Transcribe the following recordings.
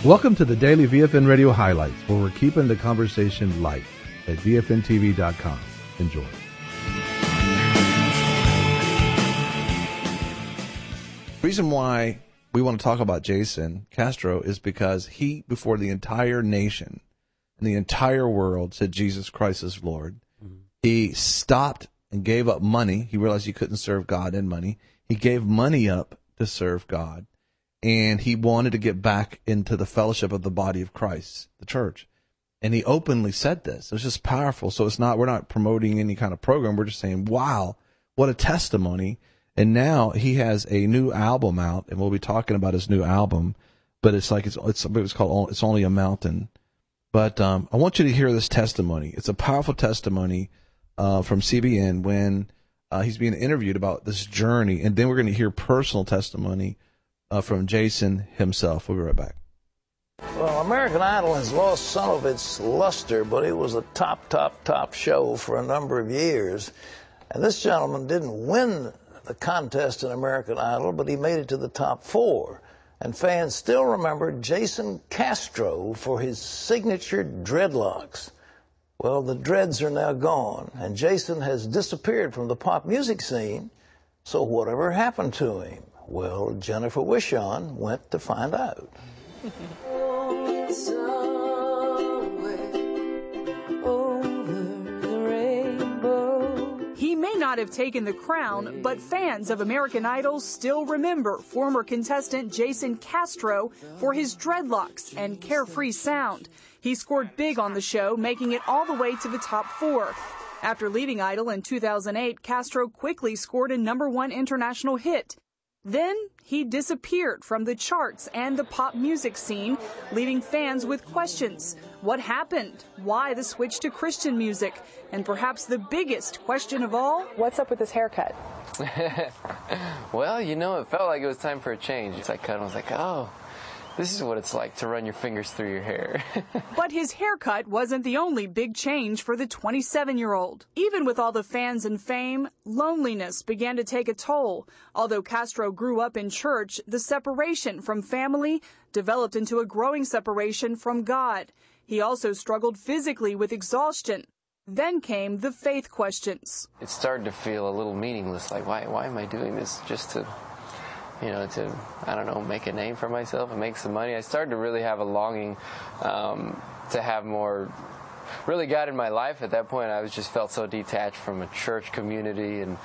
Welcome to the Daily VFN Radio Highlights, where we're keeping the conversation light at VFNTV.com. Enjoy. The reason why we want to talk about Jason Castro is because he, before the entire nation and the entire world, said Jesus Christ is Lord. Mm-hmm. He stopped and gave up money. He realized he couldn't serve God and money. He gave money up to serve God. And he wanted to get back into the fellowship of the body of Christ, the church. And he openly said this. It was just powerful. So we're not promoting any kind of program. We're just saying, wow, what a testimony. And now he has a new album out, and we'll be talking about his new album. But it's called It's Only a Mountain. But I want you to hear this testimony. It's a powerful testimony from CBN when he's being interviewed about this journey. And then we're going to hear personal testimony from Jason himself. We'll be right back. Well, American Idol has lost some of its luster, but it was a top show for a number of years. And this gentleman didn't win the contest in American Idol, but he made it to the top 4. And fans still remember Jason Castro for his signature dreadlocks. Well, the dreads are now gone, and Jason has disappeared from the pop music scene. So whatever happened to him? Well, Jennifer Wishon went to find out. He may not have taken the crown, but fans of American Idol still remember former contestant Jason Castro for his dreadlocks and carefree sound. He scored big on the show, making it all the way to the top 4. After leaving Idol in 2008, Castro quickly scored a #1 international hit. Then he disappeared from the charts and the pop music scene, leaving fans with questions. What happened? Why the switch to Christian music? And perhaps the biggest question of all, what's up with his haircut? Well, it felt like it was time for a change. I kind of was like, oh, this is what it's like to run your fingers through your hair. But his haircut wasn't the only big change for the 27-year-old. Even with all the fans and fame, loneliness began to take a toll. Although Castro grew up in church, the separation from family developed into a growing separation from God. He also struggled physically with exhaustion. Then came the faith questions. It started to feel a little meaningless, like why am I doing this just to make a name for myself and make some money. I started to really have a longing to have more, really God in my life. At that point, I just felt so detached from a church community, and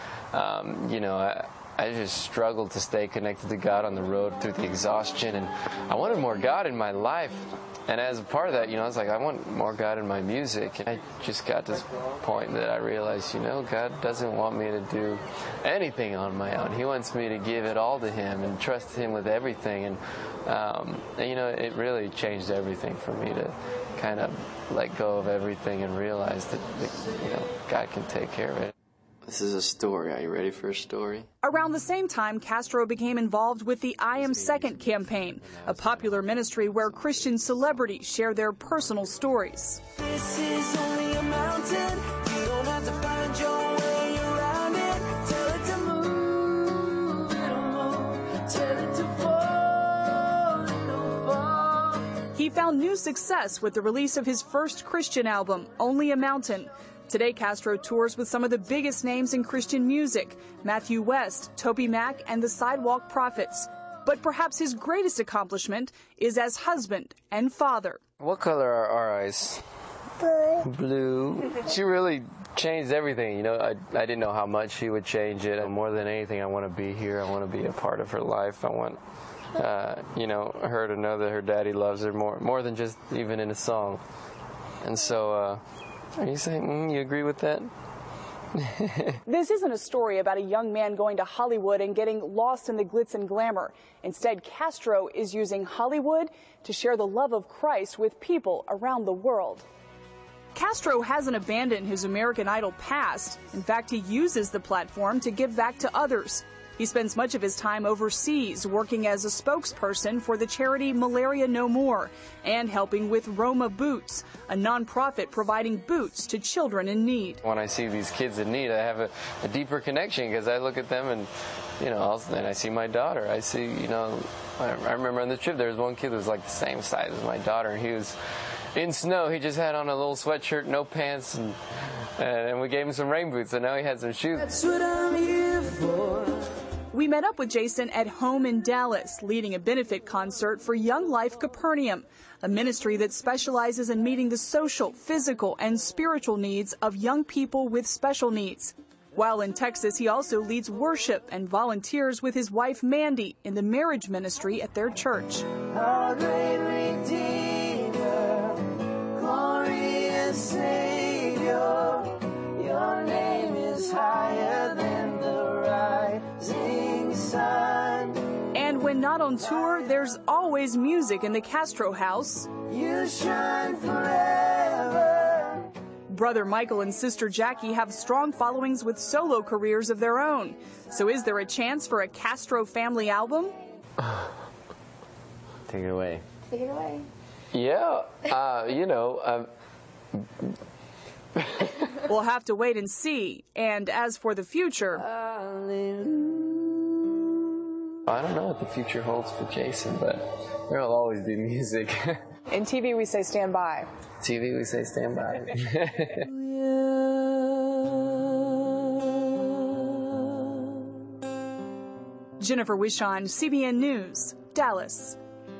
I just struggled to stay connected to God on the road through the exhaustion, and I wanted more God in my life. And as a part of that, I was like, I want more God in my music. And I just got to this point that I realized, God doesn't want me to do anything on my own. He wants me to give it all to Him and trust Him with everything. And it really changed everything for me to kind of let go of everything and realize that God can take care of it. This is a story. Are you ready for a story? Around the same time, Castro became involved with the I Am Second campaign, a popular ministry where Christian celebrities share their personal stories. This is only a mountain. You don't have to find your way around it. Tell it to move, it'll move. Tell it to fall, it'll fall. He found new success with the release of his first Christian album, Only a Mountain. Today, Castro tours with some of the biggest names in Christian music, Matthew West, Toby Mac, and the Sidewalk Prophets. But perhaps his greatest accomplishment is as husband and father. What color are our eyes? Blue. She really changed everything. I didn't know how much she would change it. And more than anything, I want to be here. I want to be a part of her life. I want, her to know that her daddy loves her more than just even in a song. And so, are you saying you agree with that? This isn't a story about a young man going to Hollywood and getting lost in the glitz and glamour. Instead, Castro is using Hollywood to share the love of Christ with people around the world. Castro hasn't abandoned his American Idol past. In fact, he uses the platform to give back to others. He spends much of his time overseas working as a spokesperson for the charity Malaria No More and helping with Roma Boots, a nonprofit providing boots to children in need. When I see these kids in need, I have a deeper connection because I look at them and, then I see my daughter. I see, I remember on the trip there was one kid that was like the same size as my daughter, and he was in snow. He just had on a little sweatshirt, no pants, and we gave him some rain boots, so now he had some shoes. That's what I'm here for. We met up with Jason at home in Dallas, leading a benefit concert for Young Life Capernaum, a ministry that specializes in meeting the social, physical, and spiritual needs of young people with special needs. While in Texas, he also leads worship and volunteers with his wife Mandy in the marriage ministry at their church. Our great Redeemer, glorious Savior, your name is higher than the rising sun. And when not on tour, there's always music in the Castro house. You shine forever. Brother Michael and sister Jackie have strong followings with solo careers of their own. So is there a chance for a Castro family album? Take it away. Take it away. Yeah, We'll have to wait and see. And as for the future, I don't know what the future holds for Jason, but there'll always be music. In TV, we say stand by. TV, we say stand by. Jennifer Wishon, CBN News, Dallas.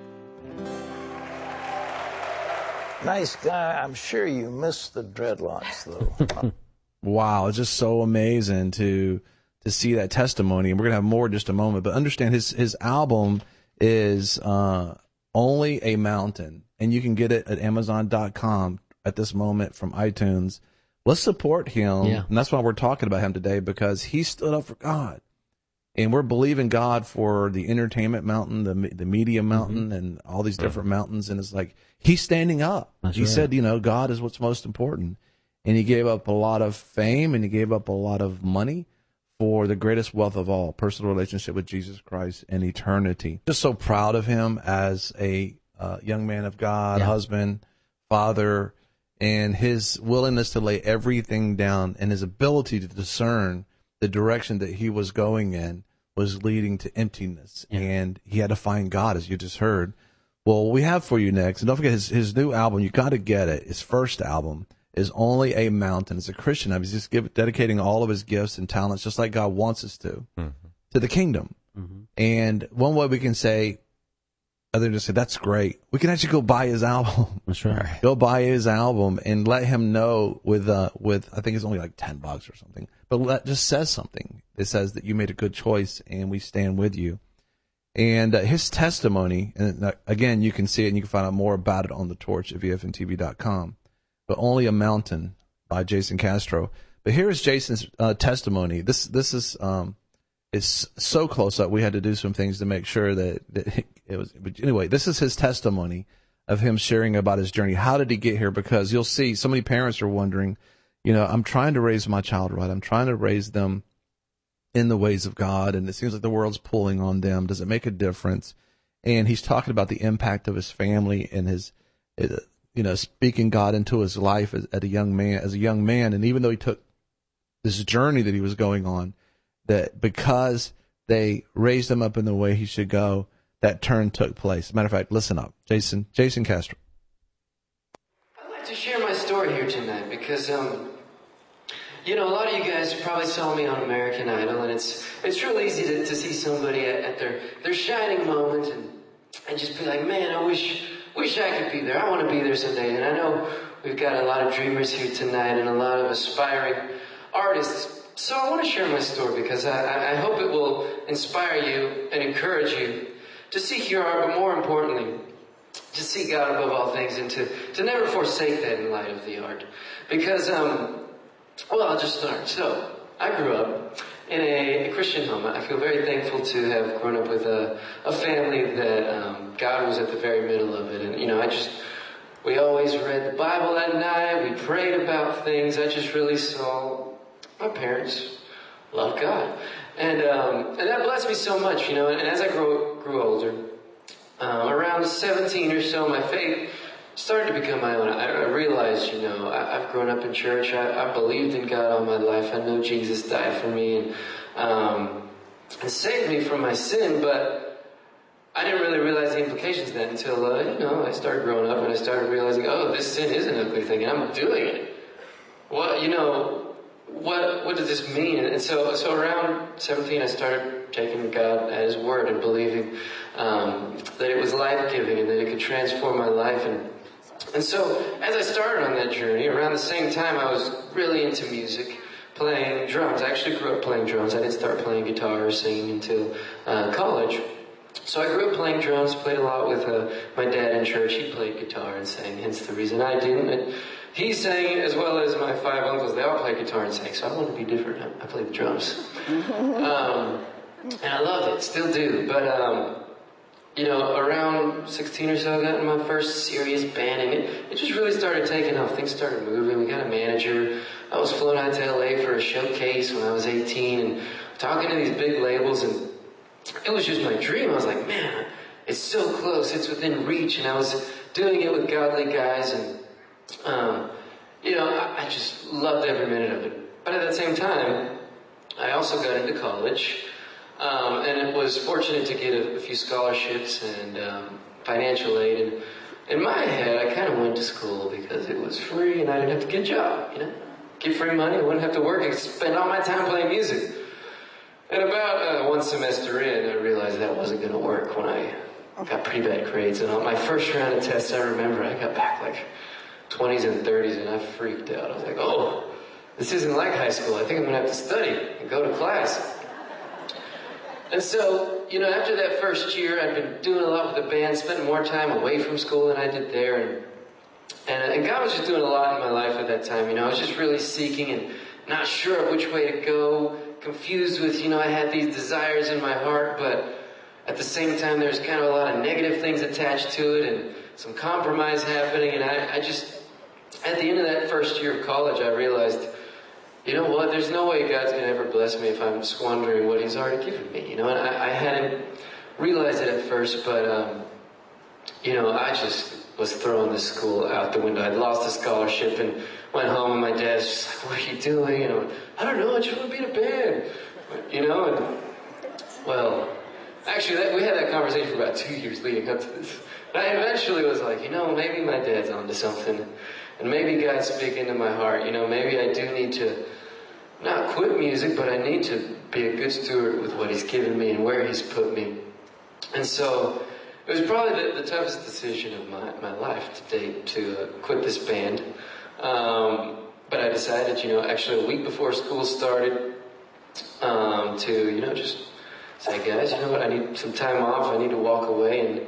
Nice guy. I'm sure you missed the dreadlocks, though. Wow, it's just so amazing to see that testimony, and we're gonna have more in just a moment. But understand his album is Only a Mountain, and you can get it at Amazon.com at this moment from iTunes. Let's support him, and that's why we're talking about him today, because he stood up for God, and we're believing God for the entertainment mountain, the media mountain, and all these different mountains. And it's like he's standing up. He said, God is what's most important, and he gave up a lot of fame and he gave up a lot of money for the greatest wealth of all, personal relationship with Jesus Christ and eternity. Just so proud of him as a young man of God, husband, father, and his willingness to lay everything down and his ability to discern the direction that he was going in was leading to emptiness. And he had to find God, as you just heard. Well, what we have for you next, and don't forget his new album, you got to get it. His first album is Only a Mountain. It's a Christian album. He's just dedicating all of his gifts and talents, just like God wants us to the kingdom. And one way we can say, other than to say, that's great, we can actually go buy his album. That's right. Go buy his album and let him know with I think it's only like $10 or something, but just says something. It says that you made a good choice and we stand with you. And his testimony, and again, you can see it and you can find out more about it on the Torch at VFNTV.com. But Only a Mountain by Jason Castro. But here is Jason's testimony. This is so close up. We had to do some things to make sure that it was. But anyway, this is his testimony of him sharing about his journey. How did he get here? Because you'll see, so many parents are wondering, I'm trying to raise my child right. I'm trying to raise them in the ways of God, and it seems like the world's pulling on them. Does it make a difference? And he's talking about the impact of his family and his, speaking God into his life as a young man. And even though he took this journey that he was going on, that because they raised him up in the way he should go, that turn took place. As a matter of fact, listen up. Jason Castro. I'd like to share my story here tonight because, a lot of you guys probably saw me on American Idol, and it's real easy to see somebody at their shining moment and just be like, man, I wish I could be there. I want to be there someday. And I know we've got a lot of dreamers here tonight and a lot of aspiring artists. So I want to share my story because I hope it will inspire you and encourage you to seek your art, but more importantly, to seek God above all things and to never forsake that in light of the art. Because, I'll just start. So, I grew up in a Christian home. I feel very thankful to have grown up with a family that God was at the very middle of it. And, we always read the Bible at night. We prayed about things. I just really saw my parents love God. And that blessed me so much, you know. And as I grew older, around 17 or so, my faith started to become my own. I realized, you know, I've grown up in church. I believed in God all my life. I know Jesus died for me and saved me from my sin, but I didn't really realize the implications of that until, you know, I started growing up and I started realizing, oh, this sin is an ugly thing and I'm doing it. Well, you know, what does this mean? And so around 17, I started taking God at His word and believing that it was life-giving and that it could transform my life. And so as I started on that journey, around the same time, I was really into music, playing drums. I actually grew up playing drums. I didn't start playing guitar or singing until college. So I grew up playing drums, played a lot with my dad in church. He played guitar and sang, hence the reason I didn't. And he sang as well as my 5 uncles. They all played guitar and sang, so I wanted to be different. I played the drums. And I loved it, still do. But, you know, around 16 or so, I got in my first serious band, and it just really started taking off. Things started moving. We got a manager. I was flown out to LA for a showcase when I was 18 and talking to these big labels, and it was just my dream. I was like, man, it's so close. It's within reach. And I was doing it with godly guys. And, you know, I just loved every minute of it. But at the same time, I also got into college. And it was fortunate to get a few scholarships and financial aid. And in my head, I kind of went to school because it was free and I didn't have to get a job, you know. Get free money, I wouldn't have to work. I could spend all my time playing music. And about one semester in, I realized that wasn't going to work when I got pretty bad grades. And on my first round of tests, I remember I got back like 20s and 30s, and I freaked out. I was like, oh, this isn't like high school. I think I'm going to have to study and go to class. And so, you know, after that first year, I'd been doing a lot with the band, spending more time away from school than I did there. And God was just doing a lot in my life at that time. You know, I was just really seeking and not sure of which way to go. Confused with, you know, I had these desires in my heart, but at the same time there's kind of a lot of negative things attached to it and some compromise happening. And I just, at the end of that first year of college, I realized, you know what, there's no way God's going to ever bless me if I'm squandering what He's already given me, you know. And I hadn't realized it at first, but, you know, I just was throwing this school out the window. I'd lost a scholarship and went home, and my dad's just like, what are you doing? And I went, I don't know, I just want to be in a band. You know, and, well, actually, we had that conversation for about 2 years leading up to this. And I eventually was like, you know, maybe my dad's onto something. And maybe God's speaking to my heart. You know, maybe I do need to not quit music, but I need to be a good steward with what He's given me and where He's put me. And so it was probably the toughest decision of my life to date to quit this band. But I decided, you know, actually a week before school started, to, you know, just say, guys, you know what, I need some time off, I need to walk away. And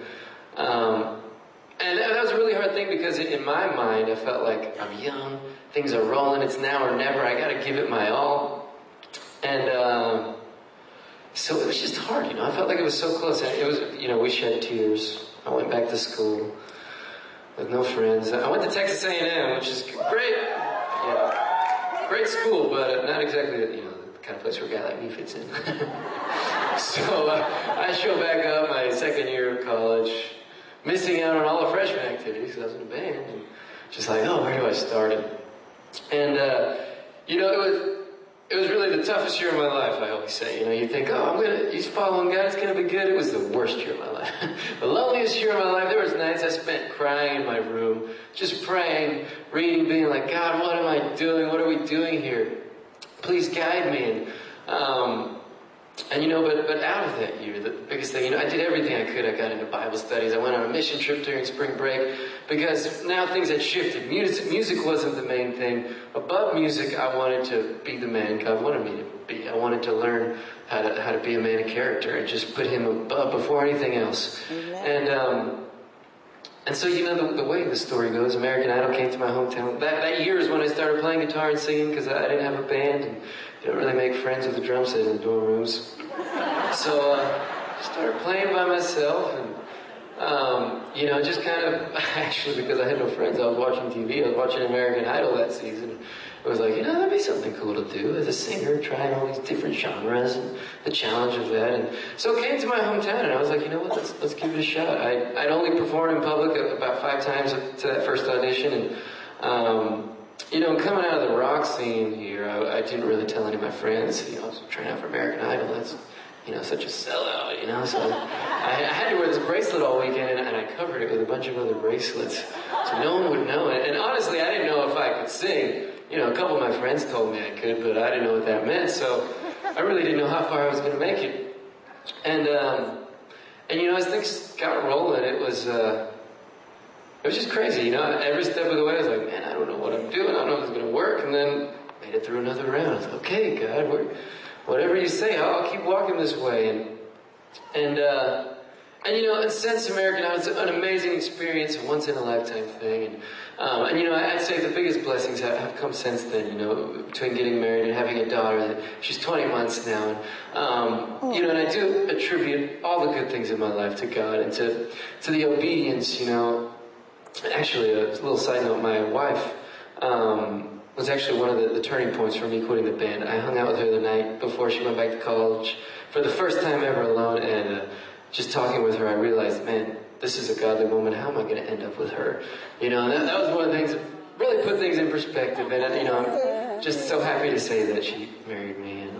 that was a really hard thing because in my mind, I felt like I'm young, things are rolling, it's now or never, I gotta give it my all. And, so it was just hard, you know, I felt like it was so close. It was, you know, we shed tears. I went back to school with no friends. I went to Texas A&M, which is great. Yeah, great school, but not exactly, you know, the kind of place where a guy like me fits in. So I show back up my second year of college, missing out on all the freshman activities because I was in a band, and just like, oh, where do I start? And you know, it was really the toughest year of my life, I always say. You know, you think, oh, he's following God, it's going to be good. It was the worst year of my life. The loneliest year of my life. There was nights I spent crying in my room, just praying, reading, being like, God, what am I doing? What are we doing here? Please guide me. And you know, but out of that year, the biggest thing, you know, I did everything I could. I got into Bible studies. I went on a mission trip during spring break because now things had shifted. Music wasn't the main thing. Above music, I wanted to be the man God wanted me to be. I wanted to learn how to be a man of character and just put Him above before anything else. Amen. And so, you know, the way the story goes, American Idol came to my hometown. That year is when I started playing guitar and singing because I didn't have a band and didn't really make friends with the drum set in the dorm rooms. So I started playing by myself and, you know, just kind of, actually because I had no friends, I was watching TV. I was watching American Idol that season. it was like, that'd be something cool to do as a singer, trying all these different genres and the challenge of that. And so it came to my hometown, and I was like, let's give it a shot. I'd only performed in public about 5 times to that first audition, and coming out of the rock scene here, I didn't really tell any of my friends. I was trying out for American Idol. That's such a sellout, so I had to wear this bracelet all weekend, and I covered it with a bunch of other bracelets, so no one would know it. And honestly, I didn't know if I could sing. A couple of my friends told me I could, but I didn't know what that meant, so I really didn't know how far I was going to make it. And as things got rolling, it was just crazy, every step of the way I was like, man, I don't know what I'm doing, I don't know if it's going to work, and then made it through another round. I was like, okay, God, whatever you say, I'll keep walking this way. And since American Idol, it's an amazing experience, a once-in-a-lifetime thing. And I'd say the biggest blessings have come since then, between getting married and having a daughter. She's 20 months now. And I do attribute all the good things in my life to God and to the obedience, Actually, a little side note, my wife was actually one of the turning points for me quitting the band. I hung out with her the night before she went back to college for the first time ever alone, and just talking with her, I realized, man, this is a godly woman. How am I going to end up with her? And that was one of the things that really put things in perspective. And I'm just so happy to say that she married me, and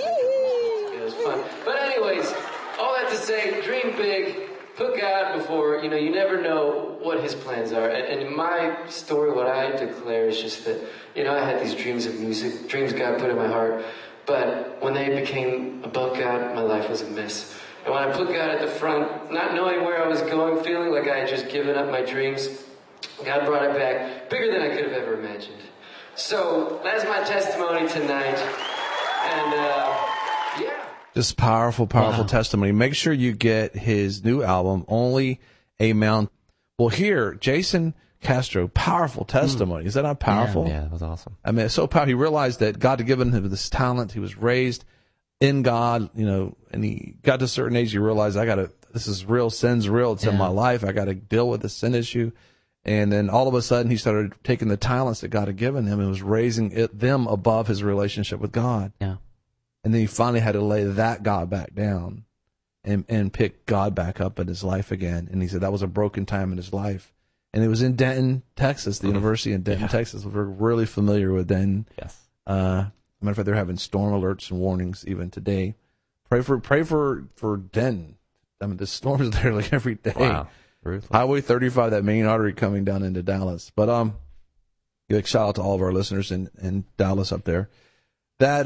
it was fun. But anyways, all that to say, dream big. Put God before, you never know what his plans are. And in my story, what I declare is just that, I had these dreams of music, dreams God put in my heart. But when they became about God, my life was a mess. And when I put God at the front, not knowing where I was going, feeling like I had just given up my dreams, God brought it back bigger than I could have ever imagined. So that's my testimony tonight. And, yeah. Just powerful testimony. Make sure you get his new album, Only a Mountain. Well, here, Jason Castro, powerful testimony. Is that not powerful? Yeah, that was awesome. I mean, it's so powerful. He realized that God had given him this talent. He was raised in God, and he got to a certain age, he realized, this is real, sin's real, it's in my life, I got to deal with the sin issue. And then all of a sudden, he started taking the talents that God had given him and was raising them above his relationship with God. Yeah. And then he finally had to lay that God back down and pick God back up in his life again. And he said that was a broken time in his life. And it was in Denton, Texas, the university in Denton, Texas. We're really familiar with Denton. Yes. Matter of fact, they're having storm alerts and warnings even today. Pray for Denton. I mean, the storms there like every day. Wow. Ruthless. Highway 35, that main artery coming down into Dallas. But shout out to all of our listeners in Dallas up there. That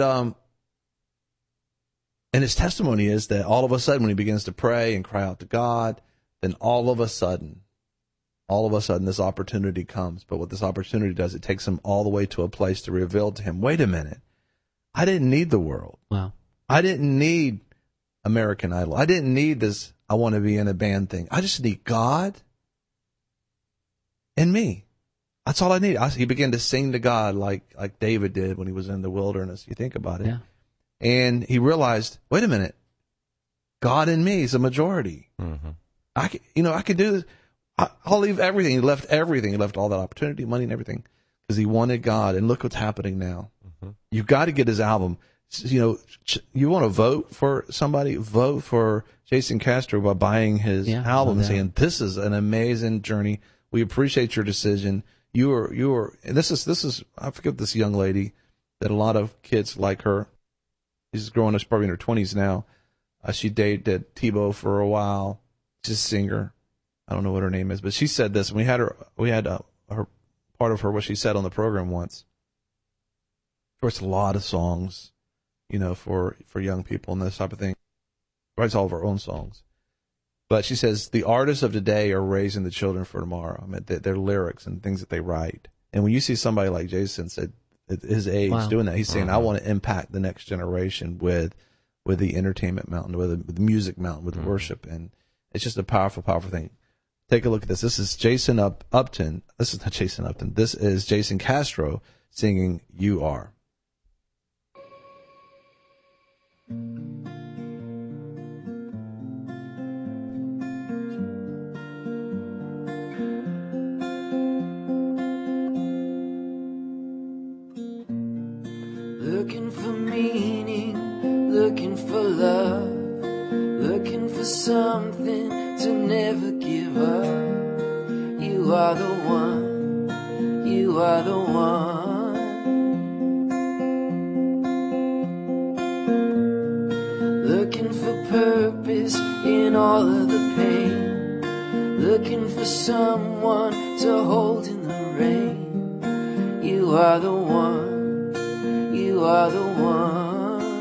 and his testimony is that all of a sudden, when he begins to pray and cry out to God, then all of a sudden, this opportunity comes. But what this opportunity does, it takes him all the way to a place to reveal to him, wait a minute, I didn't need the world. Wow. I didn't need American Idol. I didn't need this, I want to be in a band thing. I just need God and me. That's all I need. He began to sing to God like David did when he was in the wilderness. You think about it. Yeah. And he realized, wait a minute, God in me is a majority. Mm-hmm. I can do this. I'll leave everything. He left everything. He left all that opportunity, money, and everything because he wanted God. And look what's happening now. Mm-hmm. You've got to get his album. You want to vote for somebody? Vote for Jason Castro by buying his album and saying, "This is an amazing journey. We appreciate your decision. You are. And this is. I forget this young lady that a lot of kids like her. She's growing up, she's probably in her 20s now. She dated Tebow for a while. She's a singer. I don't know what her name is, but she said this. And we had her part of her, what she said on the program once. She writes a lot of songs, for young people and this type of thing. Writes all of her own songs. But she says the artists of today are raising the children for tomorrow. I mean, their lyrics and things that they write. And when you see somebody like Jason said, at his age doing that, he's saying, I want to impact the next generation with the entertainment mountain, with the music mountain, with worship. And it's just a powerful, powerful thing. Take a look at this. This is Jason Upton. This is not Jason Upton. This is Jason Castro singing You Are. for something to never give up. You are the one, you are the one. Looking for purpose in all of the pain, looking for someone to hold in the rain. You are the one, you are the one.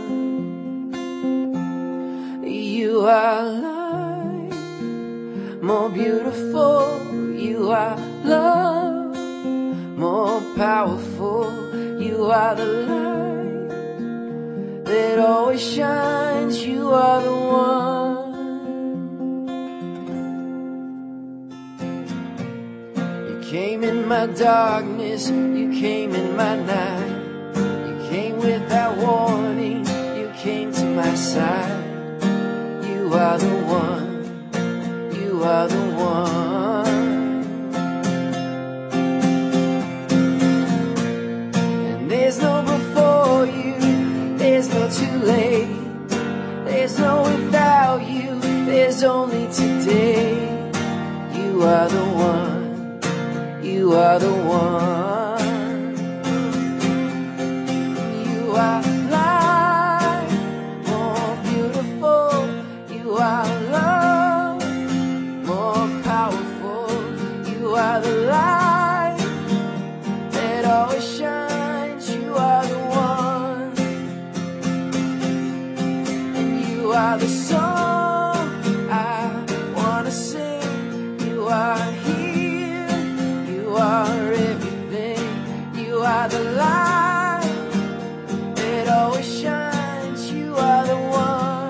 You are life, more beautiful. You are love, more powerful. You are the light that always shines. You are the one. You came in my darkness, you came in my night. You came without warning, you came to my side. You are the one, you are the one. And there's no before you, there's no too late. There's no without you, there's only today. You are the one, you are the one. You are life, more beautiful. You are love, more powerful. You are the light that always shines. You are the one. And you are the song I wanna sing. You are here, you are everything. You are the light that always shines. You are the one.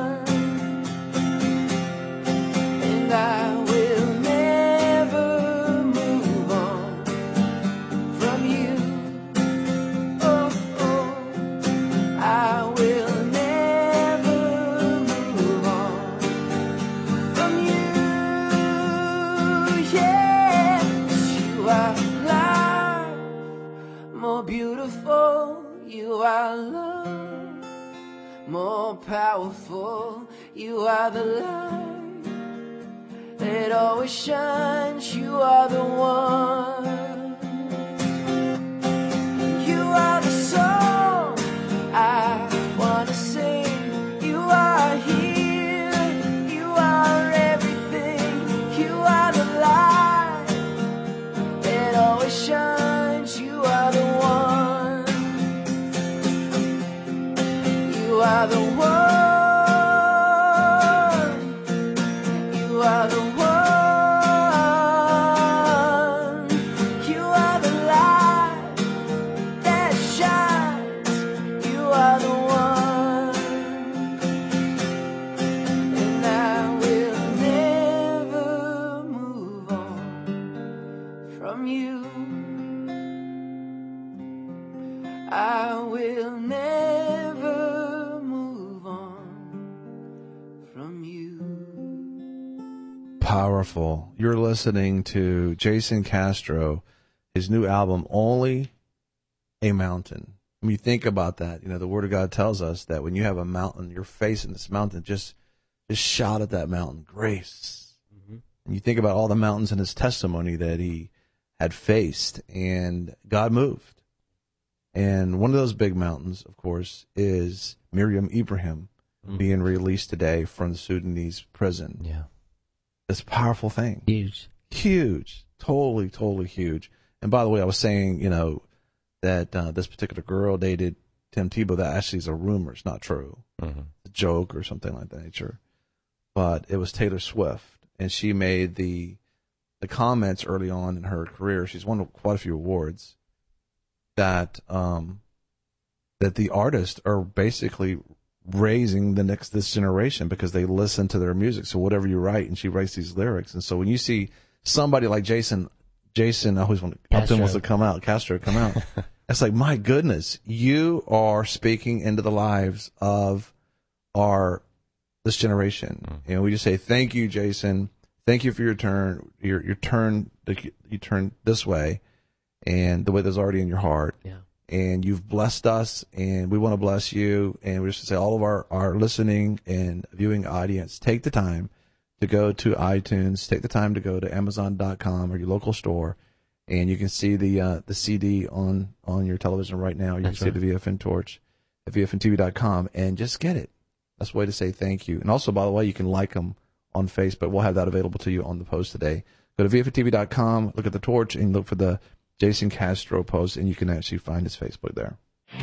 And I will never move on from you. Oh, oh, I will never move on from you. Yeah, 'cause you are life, more beautiful. You are love, more powerful. You are the light that always shines. You are the one. You are the song I wanna sing. You are here, you are everything. You are the light that always shines. You are the one. You are the one. You are the one. You are the light that shines. You are the one. And I will never move on from you. I will never move on from you. Powerful. You're listening to Jason Castro, his new album, Only a Mountain. When you think about that, you know, the Word of God tells us that when you have a mountain, you're facing this mountain, just shout at that mountain, grace. Mm-hmm. And you think about all the mountains in his testimony that he had faced, and God moved. And one of those big mountains, of course, is Miriam Ibrahim being released today from the Sudanese prison. Yeah. It's a powerful thing. Huge. Huge. Totally, totally huge. And by the way, I was saying, you know, that this particular girl dated Tim Tebow. That actually is a rumor. It's not true. Mm-hmm. A joke or something like that nature. But it was Taylor Swift, and she made the comments early on in her career. She's won quite a few awards. That the artists are basically raising this generation because they listen to their music. So whatever you write, and she writes these lyrics. And so when you see somebody like Jason, I always often wants to come out, Castro come out. It's like, my goodness, you are speaking into the lives of this generation. Mm-hmm. And we just say, thank you, Jason. Thank you for your turn. You turned this way, and the way that's already in your heart. Yeah. And you've blessed us, and we want to bless you. And we just say, all of our listening and viewing audience, take the time to go to iTunes. Take the time to go to Amazon.com or your local store, and you can see the CD on your television right now. You can see the VFN Torch at VFNTV.com, and just get it. That's a way to say thank you. And also, by the way, you can like them on Facebook. We'll have that available to you on the post today. Go to VFNTV.com, look at the torch, and look for the Jason Castro post, and you can actually find his Facebook there.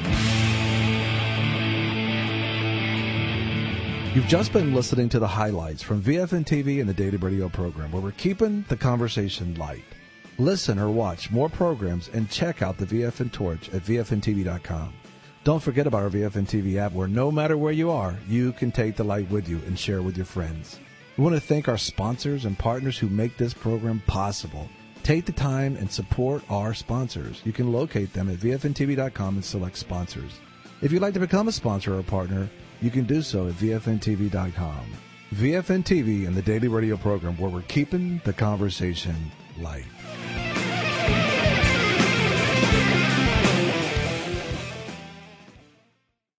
You've just been listening to the highlights from VFN TV and the Daily Radio program, where we're keeping the conversation light. Listen or watch more programs and check out the VFN Torch at VFNTV.com. Don't forget about our VFN TV app, where no matter where you are, you can take the light with you and share with your friends. We want to thank our sponsors and partners who make this program possible. Take the time and support our sponsors. You can locate them at VFNTV.com and select sponsors. If you'd like to become a sponsor or a partner, you can do so at VFNTV.com. VFN TV and the Daily Radio program, where we're keeping the conversation light.